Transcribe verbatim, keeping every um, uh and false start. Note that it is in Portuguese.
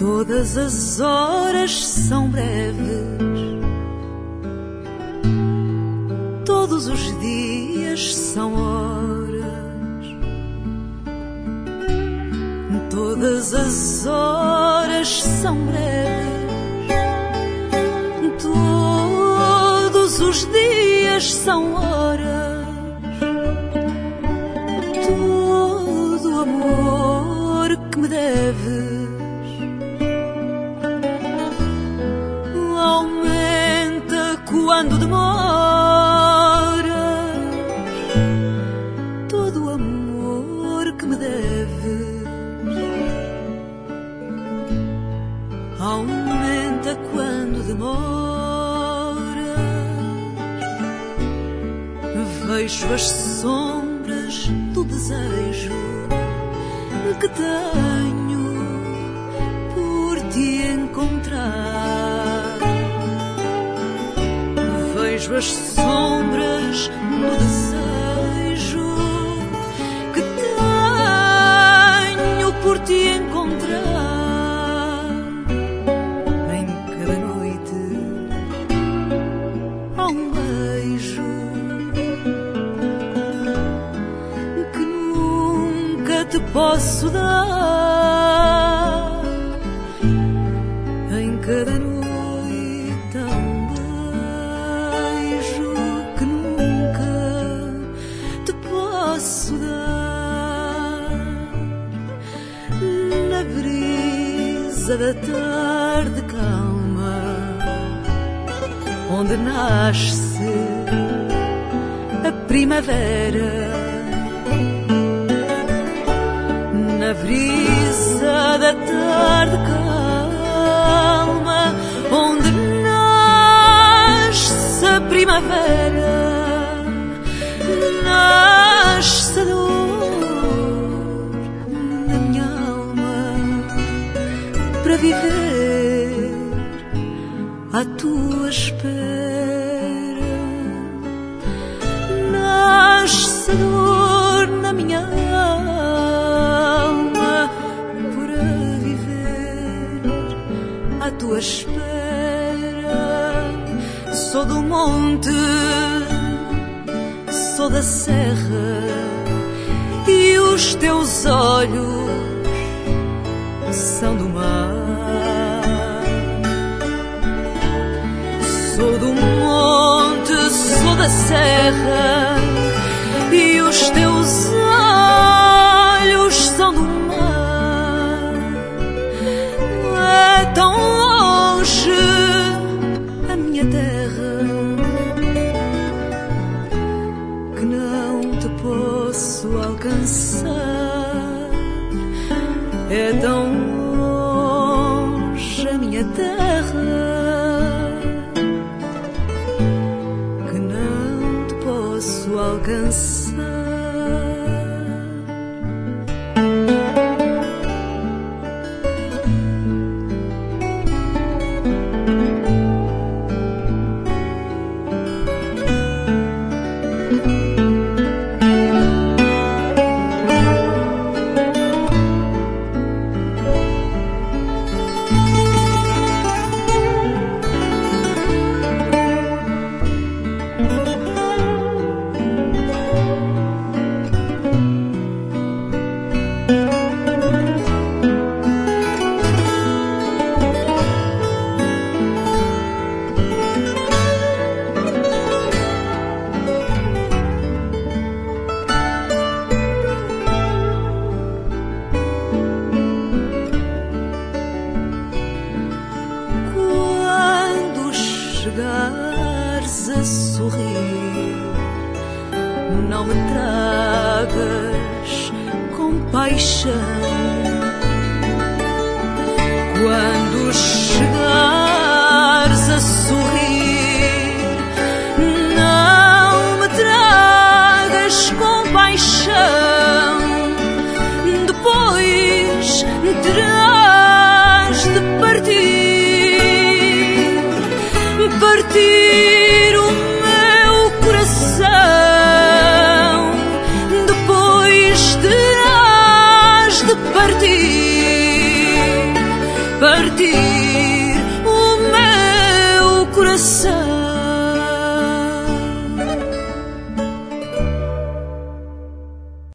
Todas as horas são breves, todos os dias são horas, todas as horas são breves, todos os dias são horas, todo o amor que me deves quando demoras, todo o amor que me deves aumenta quando demoras. Vejo as sombras do desejo que tenho por te encontrar. Vejo as sombras no desejo que tenho por te encontrar. Em cada noite há um beijo que nunca te posso dar. Em cada noite na brisa da tarde calma, onde nasce a primavera. Na brisa da tarde calma, onde nasce a primavera, nasce a dor na minha alma para viver à tua espera. Nasce a dor na minha alma para viver à tua espera. Sou do monte, sou da serra, e os teus olhos são do mar. Sou do monte, sou da serra, e os teus olhos são do mar. É tão longe a minha terra que não te posso alcançar. É tão longe a minha terra que não te posso alcançar. Chegares a sorrir, não me tragas compaixão. Quando chegares a sorrir, não me tragas compaixão. Depois terás de partir, partir o meu coração. Depois terás de partir, partir partir o meu coração.